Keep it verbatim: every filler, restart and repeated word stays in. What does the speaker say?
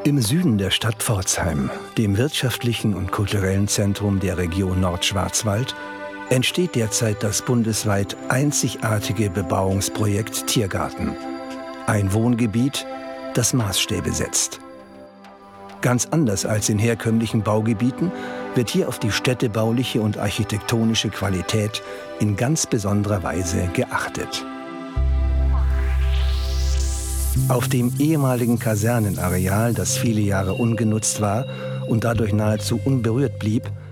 Im Süden der Stadt Pforzheim, dem wirtschaftlichen und kulturellen Zentrum der Region Nordschwarzwald, entsteht derzeit das bundesweit einzigartige Bebauungsprojekt Tiergarten. Ein Wohngebiet, das Maßstäbe setzt. Ganz anders als in herkömmlichen Baugebieten wird hier auf die städtebauliche und architektonische Qualität in ganz besonderer Weise geachtet. Auf dem ehemaligen Kasernenareal, das viele Jahre ungenutzt war und dadurch nahezu unberührt blieb,